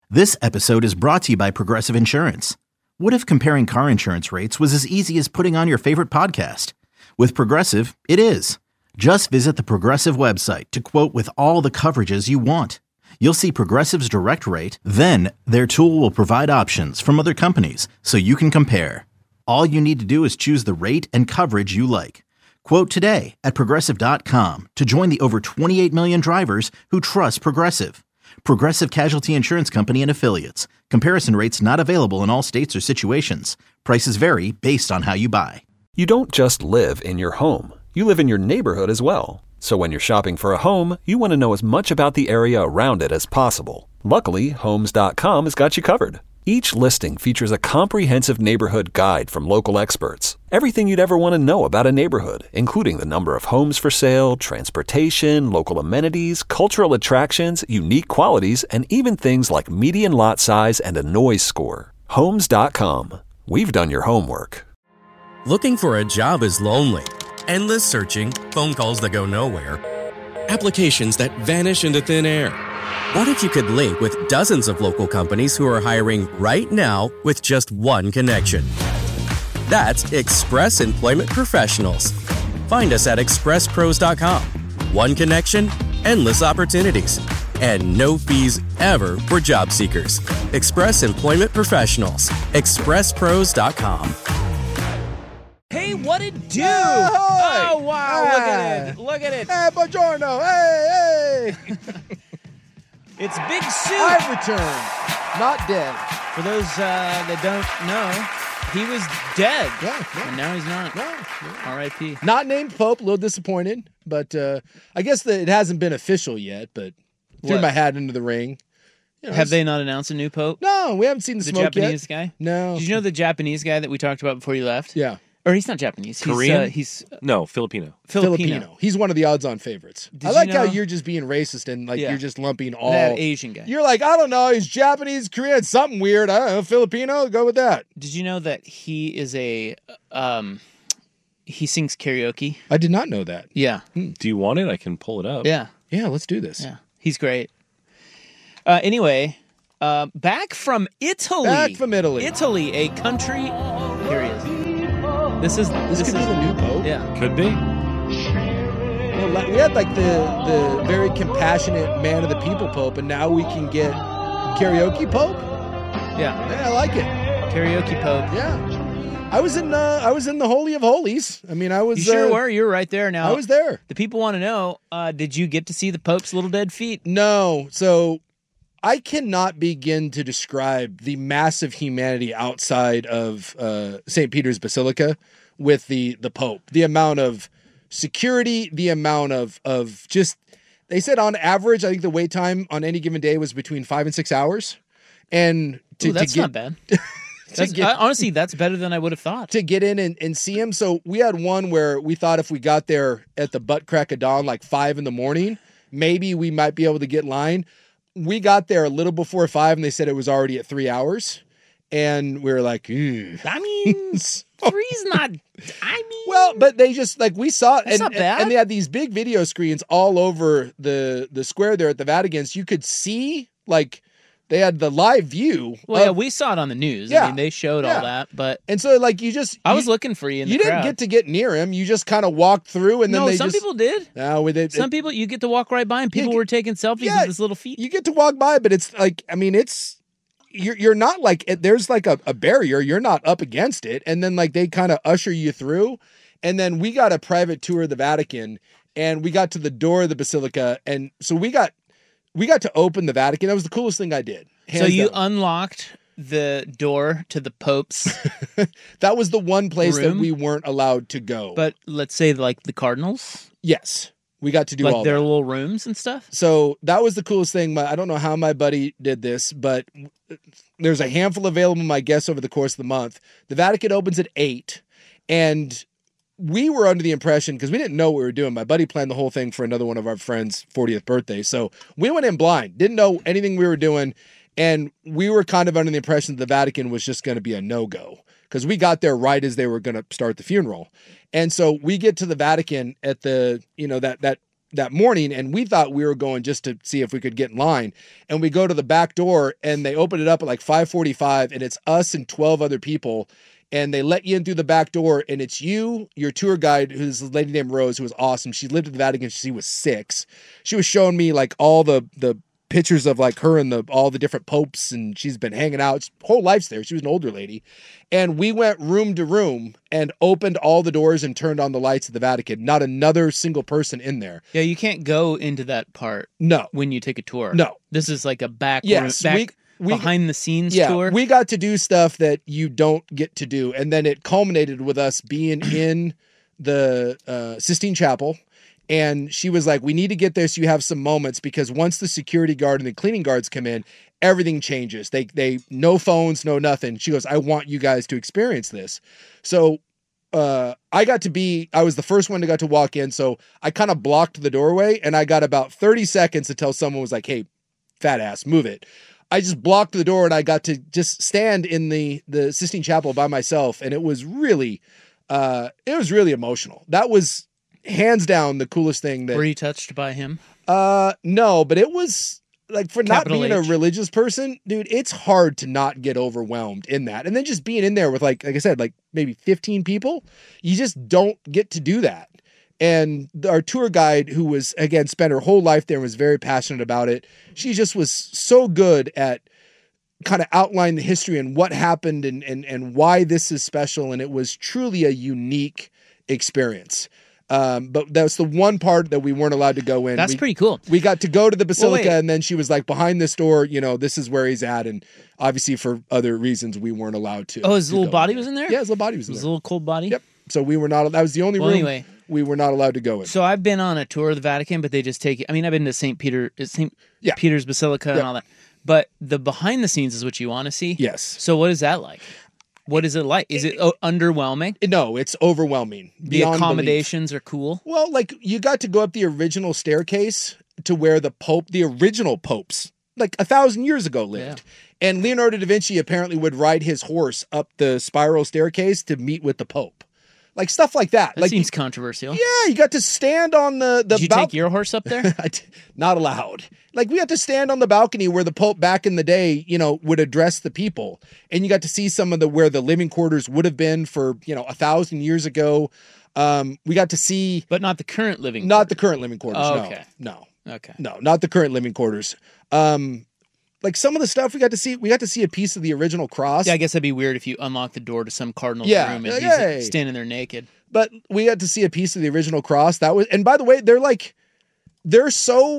This episode is brought to you by Progressive Insurance. What if comparing car insurance rates was as easy as putting on your favorite podcast? With Progressive, it is. Just visit the Progressive website to quote with all the coverages you want. You'll see Progressive's direct rate, then their tool will provide options from other companies so you can compare. All you need to do is choose the rate and coverage you like. Quote today at Progressive.com to join the over 28 million drivers who trust Progressive. Progressive Casualty Insurance Company and Affiliates. Comparison rates not available in all states or situations. Prices vary based on how you buy. You don't just live in your home. You live in your neighborhood as well. So when you're shopping for a home, you want to know as much about the area around it as possible. Luckily, Homes.com has got you covered. Each listing features a comprehensive neighborhood guide from local experts. Everything you'd ever want to know about a neighborhood, including the number of homes for sale, transportation, local amenities, cultural attractions, unique qualities, and even things like median lot size and a noise score. Homes.com. We've done your homework. Looking for a job is lonely. Endless searching, phone calls that go nowhere, applications that vanish into thin air. What if you could link with dozens of local companies who are hiring right now with just one connection? That's Express Employment Professionals. Find us at expresspros.com. One connection, endless opportunities, and no fees ever for job seekers. Express Employment Professionals. expresspros.com. Hey, what it do? Oh, wow, look at it. Look at it. Hey, buongiorno. Hey. It's Big Soup. I've returned. Not dead. For those that don't know, he was dead. Yeah. And now he's not. No. R.I.P. Not named Pope. A little disappointed. But I guess that it hasn't been official yet, but threw What? my hat into the ring. You know, Have they not announced a new pope? No, we haven't seen the smoke Japanese yet. guy? No. Did you know the Japanese guy that we talked about before you left? Yeah. Or he's not Japanese. Korean? He's No, Filipino. Filipino. He's one of the odds-on favorites. Did I like you know- how you're just being racist and Yeah. you're just lumping all. That Asian guy. You're like, I don't know, he's Japanese, Korean, something weird. I don't know, Filipino, go with that. Did you know that he is a he sings karaoke? I did not know that. Yeah. Do you want it? I can pull it up. Yeah. Yeah, let's do this. Yeah. He's great. Anyway, back from Italy. Back from Italy. Italy, a country. Here he is. This This could be the new Pope. Yeah. Could be. Well, we had like the very compassionate man of the people Pope, and now we can get karaoke Pope. Yeah. Yeah, I like it. Karaoke Pope. Yeah, I was in the Holy of Holies. I mean, I was. You sure were. You were right there. Now I was there. The people want to know: did you get to see the Pope's little dead feet? No, so I cannot begin to describe the massive humanity outside of St. Peter's Basilica with the Pope. The amount of security, the amount of just, they said on average, I think the wait time on any given day was between 5 and 6 hours. And That's not bad. Honestly, that's better than I would have thought. to get in and see him. So we had one where we thought if we got there at the butt crack of dawn, like 5 a.m, maybe we might be able to get in line. We got there a little before 5 and they said it was already at 3 hours. And we were like, ew. I mean, three's not. I mean, Well, but they just like we saw it, That's not bad. and they had these big video screens all over the square there at the Vatican. So you could see like they had the live view. well, yeah, of- we saw it on the news. Yeah. I mean, they showed Yeah. all that, but and so like you just I was looking for you in the you crowd. didn't get to get near him. You just kind of walked through, and then No, they some just people did. no, with it. Some people, you get to walk right by, and people Yeah, were taking selfies yeah, with his little feet. you get to walk by, but it's like I mean it's. You're not like there's like a barrier. You're not up against it, and then like they kind of usher you through, and then we got a private tour of the Vatican, and we got to the door of the Basilica, and so we got to open the Vatican. That was the coolest thing I did. So Hands you down. unlocked the door to the Pope's, That was the one place that room? we weren't allowed to go. but let's say like the Cardinals, yes, we got to do like all their that. little rooms and stuff. So that was the coolest thing. I don't know how my buddy did this, but there's a handful available, I guess, over the course of the month. The Vatican opens at 8, and we were under the impression, because we didn't know what we were doing. My buddy planned the whole thing for another one of our friends' 40th birthday. So we went in blind, didn't know anything we were doing, and we were kind of under the impression that the Vatican was just going to be a no-go, because we got there right as they were going to start the funeral. And so we get to the Vatican at the, that that morning, and we thought we were going just to see if we could get in line. And we go to the back door, and they open it up at like 5:45, and it's us and 12 other people. And they let you in through the back door, and it's you, your tour guide, who's a lady named Rose, who was awesome. She lived at the Vatican since she was 6. She was showing me like all the pictures of like her and all the different popes, and she's been hanging out. Whole life's there. She was an older lady. And we went room to room and opened all the doors and turned on the lights at the Vatican. Not another single person in there. Yeah, you can't go into that part No. when you take a tour. No. This is like a Yes, behind the scenes yeah, tour. we got to do stuff that you don't get to do. And then it culminated with us being in the Sistine Chapel. And she was like, we need to get there so you have some moments, because once the security guard and the cleaning guards come in, everything changes. They no phones, no nothing. She goes, I want you guys to experience this. So I was the first one to walk in. So I kind of blocked the doorway, and I got about 30 seconds until someone was like, hey, fat ass, move it. I just blocked the door, and I got to just stand in the Sistine Chapel by myself. And it was really emotional. That was hands down the coolest thing. Were you touched by him? No, but it was like, for not Capital being a H. religious person, dude, it's hard to not get overwhelmed in that. And then just being in there with like I said, like maybe 15 people, you just don't get to do that. And our tour guide, who was, again, spent her whole life there and was very passionate about it, she just was so good at kind of outlining the history and what happened and why this is special. And it was truly a unique experience. But that's the one part that we weren't allowed to go in. That's pretty cool. We got to go to the Basilica, wait. and then she was like, behind this door, this is where he's at. And obviously for other reasons, we weren't allowed to. Oh, his to little go body in was in there? Yeah, his little body was in His there. little cold body? Yep. So we were not, that was the only room anyway. we were not allowed to go in. So I've been on a tour of the Vatican, but they just take, I've been to St. Yeah. Peter's Basilica and Yep. all that. But the behind the scenes is what you want to see? Yes. So what is that like? What is it like? Is it underwhelming? No, it's overwhelming. The beyond accommodations are cool. Well, like you got to go up the original staircase to where the original popes, like 1,000 years ago, lived. Yeah. And Leonardo da Vinci apparently would ride his horse up the spiral staircase to meet with the Pope. Like stuff like that. That like, seems controversial. Yeah, you got to stand on the Did you take your horse up there? Not allowed. Like we got to stand on the balcony where the Pope back in the day, would address the people. And you got to see some of where the living quarters would have been for, 1,000 years ago. We got to see. But not the current living quarters. Not the current living quarters. Oh, no. okay. No. Okay. No, not the current living quarters. Like some of the stuff we got to see a piece of the original cross. Yeah, I guess that'd be weird if you unlock the door to some cardinal's Yeah, room and yeah. he's standing there naked. But we got to see a piece of the original cross. And by the way, there's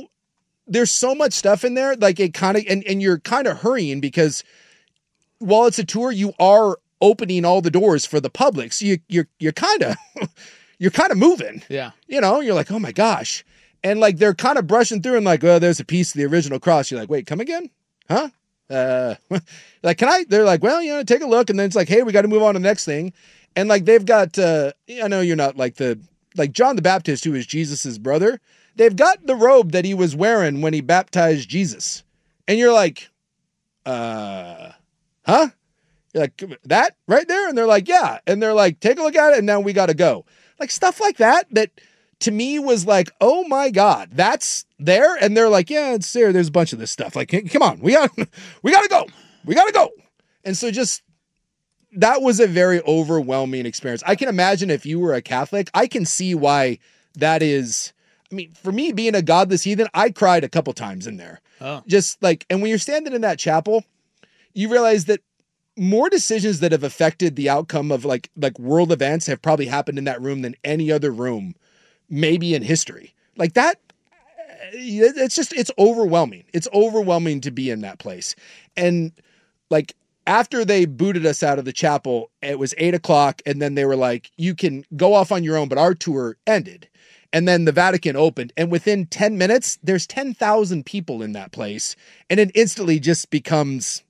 so much stuff in there. Like it kind of, and you're kind of hurrying because while it's a tour, you are opening all the doors for the public. So you're kind of, you're kind of moving. Yeah. You're like, oh my gosh. And like, they're kind of brushing through and like, oh, there's a piece of the original cross. You're like, wait, come again? Huh? Like, they're like, well, take a look. And then it's like, hey, we got to move on to the next thing. And like, they've got, I know you're not like John the Baptist, who is Jesus's brother. They've got the robe that he was wearing when he baptized Jesus. And you're like, huh? You're like, that right there? And they're like, yeah. And they're like, take a look at it. And now we got to go. Like stuff like that to me was like, oh my God, that's there. And they're like, yeah, it's there. There's a bunch of this stuff. Like, hey, come on, we gotta go. We gotta go. And so that was a very overwhelming experience. I can imagine if you were a Catholic, I can see why that is. I mean, for me being a godless heathen, I cried a couple times in there. Oh. Just like, and when you're standing in that chapel, you realize that more decisions that have affected the outcome of like world events have probably happened in that room than any other room, maybe in history. Like that, it's overwhelming. It's overwhelming to be in that place. And like, after they booted us out of the chapel, it was 8:00, and then they were like, you can go off on your own, but our tour ended. And then the Vatican opened, and within 10 minutes, there's 10,000 people in that place, and it instantly just becomes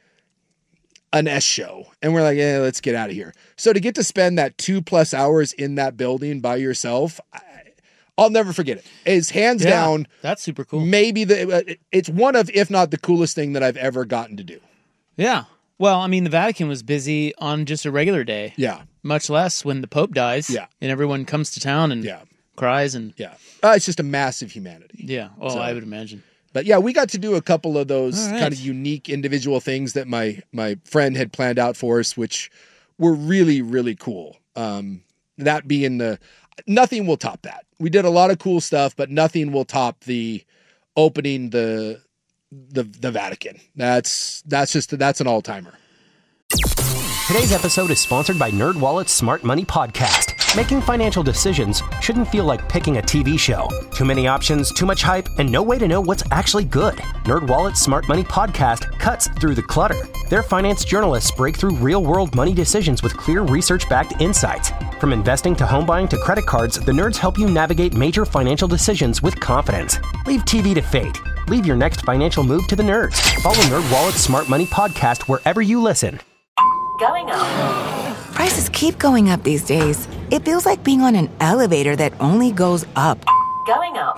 an S show. And we're like, yeah, let's get out of here. So to get to spend that 2+ hours in that building by yourself, I'll never forget it. It's hands down. That's super cool. Maybe it's one of, if not the coolest thing that I've ever gotten to do. Yeah. Well, I mean, the Vatican was busy on just a regular day. Yeah. Much less when the Pope dies. Yeah. And everyone comes to town and cries and Yeah. It's just a massive humanity. yeah. Oh, So- I would imagine. But yeah, we got to do a couple of those All right. kind of unique individual things that my friend had planned out for us, which were really, really cool. That being nothing will top that. We did a lot of cool stuff, but nothing will top the opening the Vatican. That's an all-timer. Today's episode is sponsored by NerdWallet's Smart Money Podcast. Making financial decisions shouldn't feel like picking a TV show. Too many options, too much hype, and no way to know what's actually good. NerdWallet's Smart Money Podcast cuts through the clutter. Their finance journalists break through real-world money decisions with clear research-backed insights. From investing to home buying to credit cards, the nerds help you navigate major financial decisions with confidence. Leave TV to fate. Leave your next financial move to the nerds. Follow NerdWallet's Smart Money Podcast wherever you listen. Going up. Prices keep going up these days. It feels like being on an elevator that only goes up. Going up.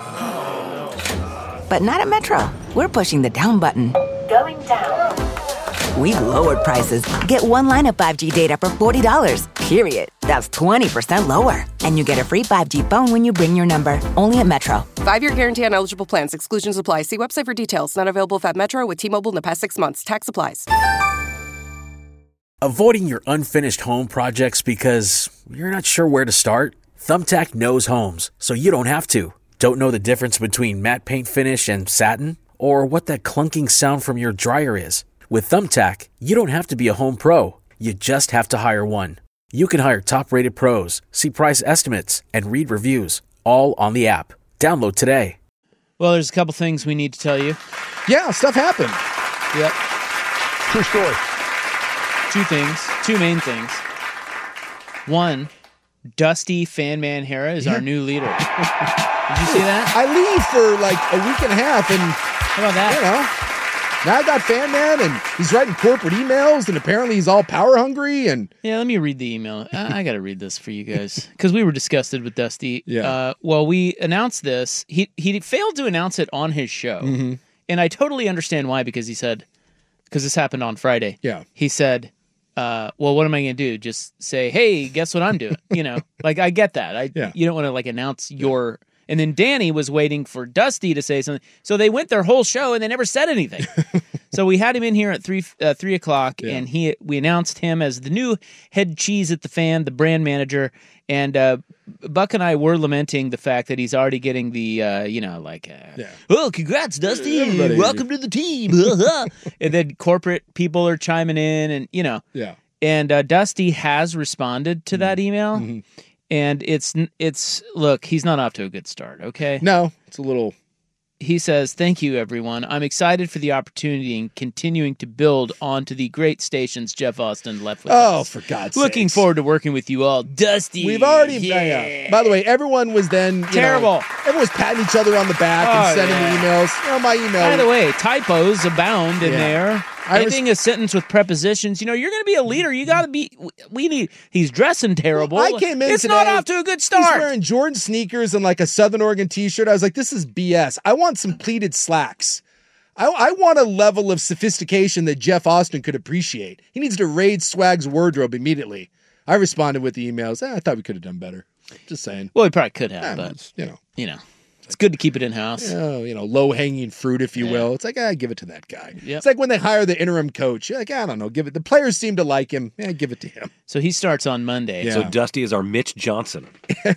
But not at Metro. We're pushing the down button. Going down. We've lowered prices. Get one line of 5G data for $40, period. That's 20% lower. And you get a free 5G phone when you bring your number. Only at Metro. 5-year guarantee on eligible plans. Exclusions apply. See website for details. Not available at Metro with T-Mobile in the past 6 months. Tax applies. Avoiding your unfinished home projects because you're not sure where to start? Thumbtack knows homes, so you don't have to. Don't know the difference between matte paint finish and satin? Or what that clunking sound from your dryer is? With Thumbtack, you don't have to be a home pro. You just have to hire one. You can hire top-rated pros, see price estimates, and read reviews, all on the app. Download today. Well, there's a couple things we need to tell you. Yeah, stuff happened. Yep. True story. Two main things. One, Dusty Fanman Hera is our new leader. Did you see that? I leave for like a week and a half, and How about that? now I got Fan Man, and he's writing corporate emails, and apparently he's all power hungry. And Yeah, let me read the email. I got to read this for you guys because we were disgusted with Dusty. Yeah. Well, we announced this. He failed to announce it on his show, and I totally understand why. Because he said, because this happened on Friday. Yeah. He said, well, what am I going to do? Just say, hey, guess what I'm doing? Like I get that. You don't want to like announce your. And then Danny was waiting for Dusty to say something. So they went their whole show and they never said anything. So we had him in here at 3 o'clock, and we announced him as the new head cheese at the fan, the brand manager. And Buck and I were lamenting the fact that he's already getting the, oh, congrats, Dusty. Everybody. Welcome to the team. And then corporate people are chiming in and, yeah. And Dusty has responded to that email. Mm-hmm. And it's look, he's not off to a good start, okay? No, it's a little. He says, thank you, everyone. I'm excited for the opportunity and continuing to build onto the great stations Jeff Austin left with us. Oh, for God's sake. Looking forward to working with you all. Dusty. We've already. Yeah. By the way, everyone was then. Terrible. Everyone was patting each other on the back and sending me emails. My email. By the way, typos abound in there. Ending a sentence with prepositions. You're going to be a leader. You got to be. He's dressing terrible. I came in It's today, not off to a good start. He's wearing Jordan sneakers and like a Southern Oregon t-shirt. I was like, this is BS. I want some pleated slacks. I want a level of sophistication that Jeff Austin could appreciate. He needs to raid Swag's wardrobe immediately. I responded with the emails. I thought we could have done better. Just saying. Well, he probably could have, but you know. It's good to keep it in-house. Low-hanging fruit, if you will. It's like, give it to that guy. Yep. It's like when they hire the interim coach. You're like, I don't know, give it. The players seem to like him. Give it to him. So he starts on Monday. Yeah. So Dusty is our Mitch Johnson.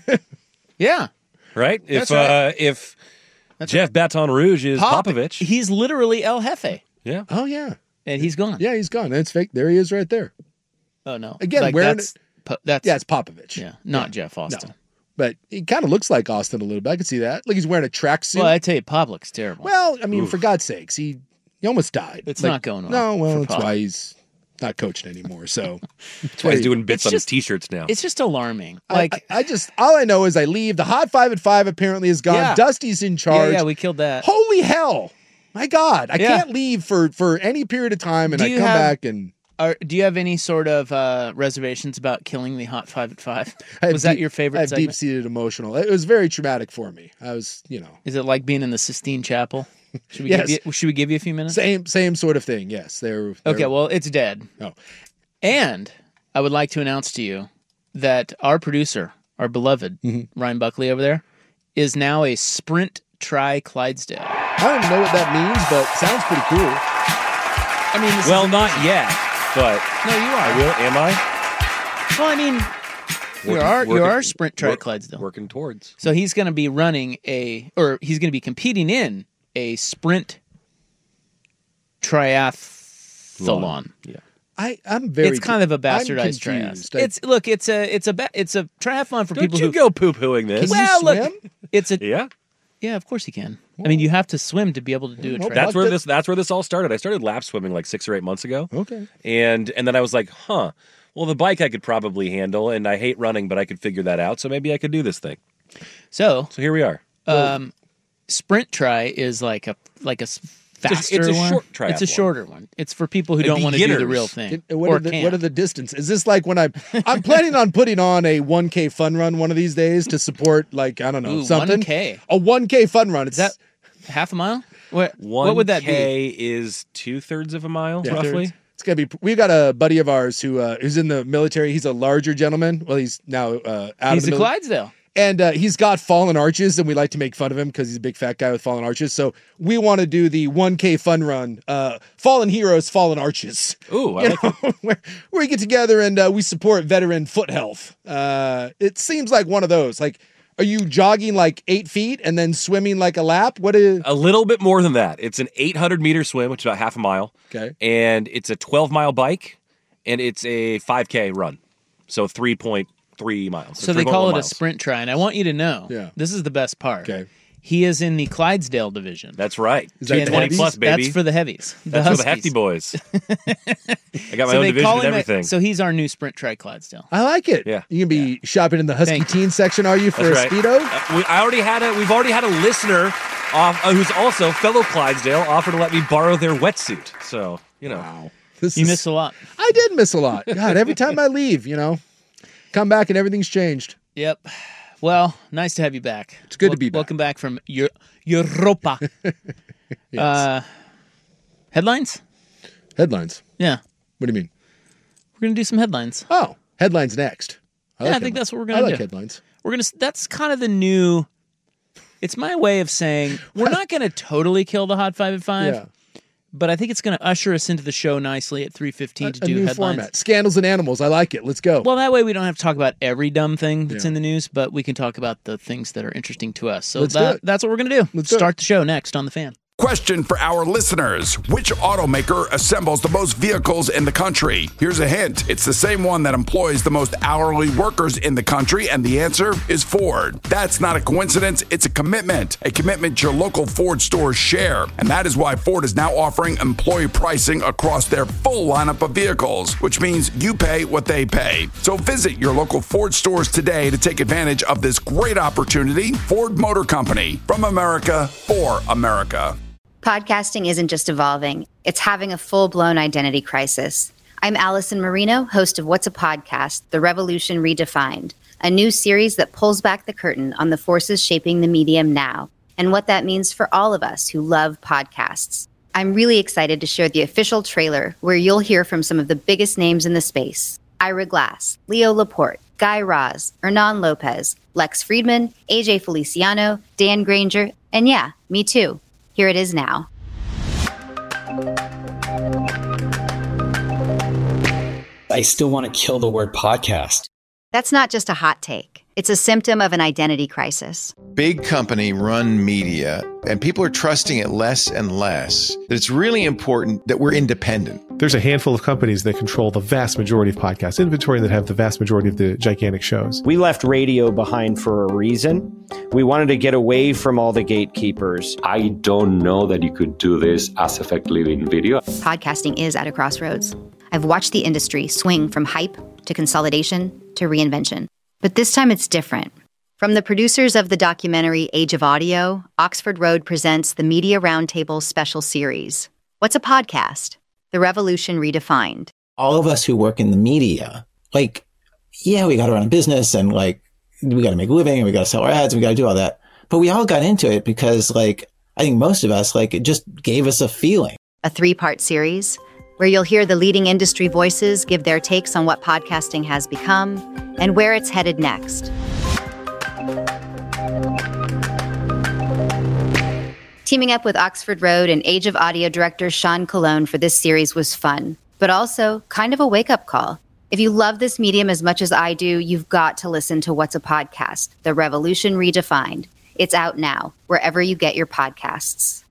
Yeah. Right? That's right. If Jeff Baton Rouge is Popovich. He's literally El Jefe. Yeah. Oh, yeah. And he's gone. Yeah, he's gone. It's fake. There he is right there. Oh, no. Again, like wearing that's it's Popovich. Yeah, not Jeff Austin. No. But he kind of looks like Austin a little bit. I could see that. Like he's wearing a tracksuit. Well, I tell you, Pop looks terrible. Well, I mean, for God's sakes, he almost died. It's not going well. No, well, for that's Pop. why he's not coaching anymore. So That's why he's doing bits on his t-shirts now. It's just alarming. Like I just all I know is I leave. The Hot 5 at 5 apparently is gone. Yeah. Dusty's in charge. Yeah, we killed that. Holy hell. My God. I Yeah. can't leave for any period of time and Do I you come have- back and Do you have any sort of reservations about killing the Hot 5 at 5? I have Was that deep- your favorite I have segment? deep-seated emotional. It was very traumatic for me. I was, Is it like being in the Sistine Chapel? Should we, Yes. should we give you a few minutes? same sort of thing. Yes. They're Okay, well, it's dead. Oh. And I would like to announce to you that our producer, our beloved Ryan Buckley over there, is now a Sprint Tri-Clydesdale. I don't even know what that means, but sounds pretty cool. I mean, not yet, but no, you are. I will. Am I? Well, I mean, you are Sprint Tri-Clydesdale. Working towards. So he's going to be he's going to be competing in a Sprint Triathlon. Yeah. I'm very. It's kind of a bastardized triathlon. It's a triathlon for people who go poo-pooing this. Well, swim? look, it's a Yeah. Yeah, of course you can. I mean, you have to swim to be able to do a triathlon. That's where this all started. I started lap swimming like 6 or 8 months ago. Okay. And then I was like, well, the bike I could probably handle, and I hate running, but I could figure that out. So maybe I could do this thing. So here we are. Sprint Tri is like a faster it's a one. Short triathlon. It's a shorter one. It's for people who don't want to do the real thing. What are the distances? Is this like when I'm planning on putting on a 1K fun run one of these days to support, like, I don't know, something? 1K. A 1K fun run. Is that half a mile? What would that be? 1K is 2/3 of a mile, roughly. It's gonna be. We've got a buddy of ours who's in the military. He's a larger gentleman. Well, he's now out of the military. He's a Clydesdale. And he's got fallen arches, and we like to make fun of him because he's a big fat guy with fallen arches. So we want to do the 1K fun run, Fallen Heroes, Fallen Arches. Ooh, I like it. where we get together and we support veteran foot health. It seems like one of those. Like, are you jogging like 8 feet and then swimming like a lap? What is a little bit more than that? It's an 800-meter swim, which is about half a mile. Okay, and it's a 12-mile bike, and it's a 5K run, so 3.3 miles. So they call it a Sprint Tri, and I want you to know, this is the best part. Okay. He is in the Clydesdale division. That's right. Is that 20 plus, baby. That's for the heavies. That's for the hefty boys. I got my own division and everything. So he's our new Sprint Tri Clydesdale. I like it. Yeah. You can be shopping in the Husky Teen section, are you, for That's a right. Speedo? We've already had a listener who's also fellow Clydesdale offer to let me borrow their wetsuit. So, Wow. You miss a lot. I did miss a lot. God, every time I leave, come back and everything's changed. Yep. Well, nice to have you back. It's good to be back. Welcome back from Europa. Yes. Headlines? Headlines. Yeah. What do you mean? We're going to do some headlines. Oh, headlines next. I think that's what we're going to do. I like headlines. That's kind of the new. It's my way of saying we're not going to totally kill the Hot 5 at 5. Yeah. But I think it's going to usher us into the show nicely at 3:15 to do new headlines. Format. Scandals and animals. I like it. Let's go. Well, that way we don't have to talk about every dumb thing that's in the news, but we can talk about the things that are interesting to us. So that's what we're going to do. Let's start the show next on The Fan. Question for our listeners. Which automaker assembles the most vehicles in the country? Here's a hint. It's the same one that employs the most hourly workers in the country, and the answer is Ford. That's not a coincidence. It's a commitment your local Ford stores share. And that is why Ford is now offering employee pricing across their full lineup of vehicles, which means you pay what they pay. So visit your local Ford stores today to take advantage of this great opportunity. Ford Motor Company, from America for America. Podcasting isn't just evolving, it's having a full-blown identity crisis. I'm Allison Marino, host of What's a Podcast? The Revolution Redefined, a new series that pulls back the curtain on the forces shaping the medium now and what that means for all of us who love podcasts. I'm really excited to share the official trailer where you'll hear from some of the biggest names in the space. Ira Glass, Leo Laporte, Guy Raz, Hernan Lopez, Lex Friedman, AJ Feliciano, Dan Granger, and yeah, me too. Here it is now. I still want to kill the word podcast. That's not just a hot take. It's a symptom of an identity crisis. Big company run media, and people are trusting it less and less. It's really important that we're independent. There's a handful of companies that control the vast majority of podcast inventory and that have the vast majority of the gigantic shows. We left radio behind for a reason. We wanted to get away from all the gatekeepers. I don't know that you could do this as effectively in video. Podcasting is at a crossroads. I've watched the industry swing from hype to consolidation to reinvention. But this time it's different. From the producers of the documentary Age of Audio, Oxford Road presents the Media Roundtable special series. What's a podcast? The Revolution Redefined. All of us who work in the media, we got to run a business and we got to make a living and we got to sell our ads and we got to do all that. But we all got into it because I think most of us, it just gave us a feeling. A 3-part series where you'll hear the leading industry voices give their takes on what podcasting has become and where it's headed next. Teaming up with Oxford Road and Age of Audio director Sean Colon for this series was fun, but also kind of a wake-up call. If you love this medium as much as I do, you've got to listen to What's a Podcast? The Revolution Redefined. It's out now, wherever you get your podcasts.